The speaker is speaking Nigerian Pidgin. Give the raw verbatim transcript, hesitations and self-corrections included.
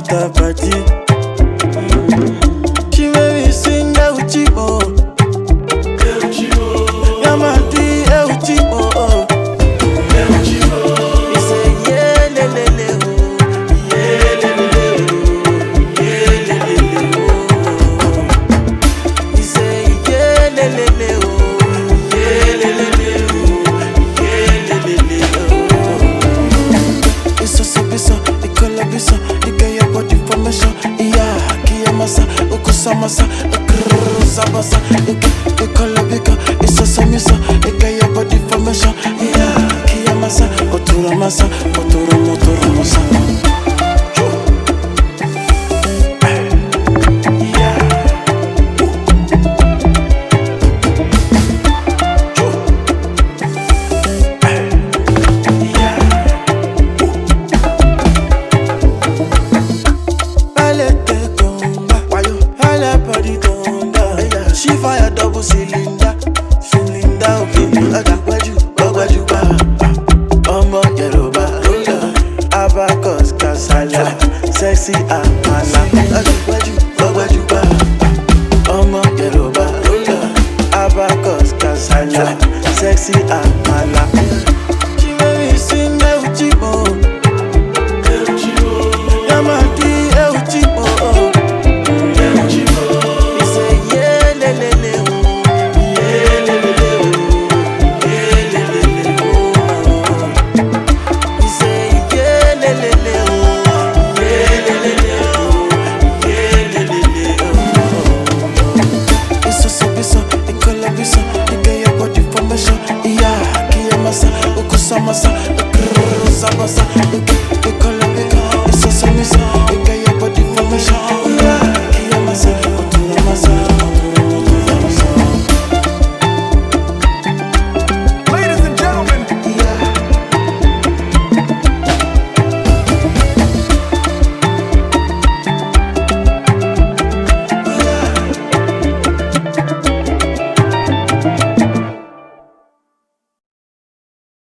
enter party. She made me sing Euchi oh. Yamadi Euchi oh. He say yeah le le le oh, yeah le le le oh, yeah le le le oh. He say yeah le le le oh, yeah le le le oh, yeah le le le oh. It's so so bisa, it color bisa, it get your body formation. Yeah, kiyamasa, ukusamasa, ukrusabasa, it it color bika, it's so so bisa, it get your body formation. Yeah, kiyamasa, oturamasa, oturamasa. She fire double cylinder, cylinder okay. Agbaju, agbaju ba, ọmọ Yoruba, abacus kasala, sexy amala. Agbaju, agbaju ba, ọmọ Yoruba, abacus kasala, sexy amala. She made me sing Euchi oh, Yamadi Euchi oh. Samasa, samasa, samasa,